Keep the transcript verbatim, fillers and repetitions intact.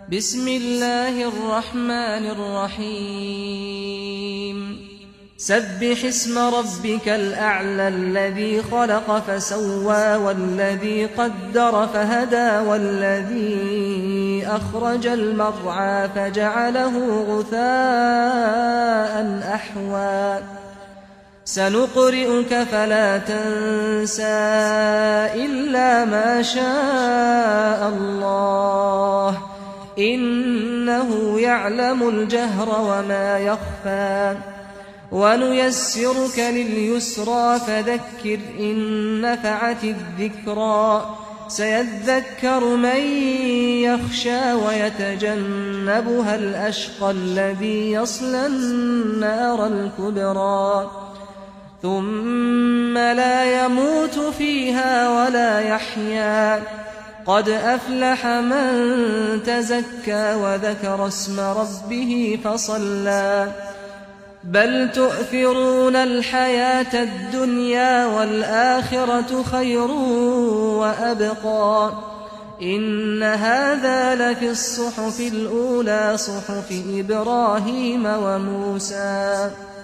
بسم الله الرحمن الرحيم سبح اسم ربك الأعلى الذي خلق فسوى والذي قدر فهدى والذي أخرج المرعى فجعله غثاء أحوى سنقرئك فلا تنسى إلا ما شاء الله إنه يعلم الجهر وما يخفى ونيسرك لليسرى فذكر إن نفعت الذكرى سيذكر من يخشى ويتجنبها الأشقى الذي يصلى النار الكبرى ثم لا يموت فيها ولا يحيا قد أفلح من تزكى وذكر اسم ربه فصلى بل تؤثرون الحياة الدنيا والآخرة خير وأبقى إن هذا لفي الصحف الأولى صحف إبراهيم وموسى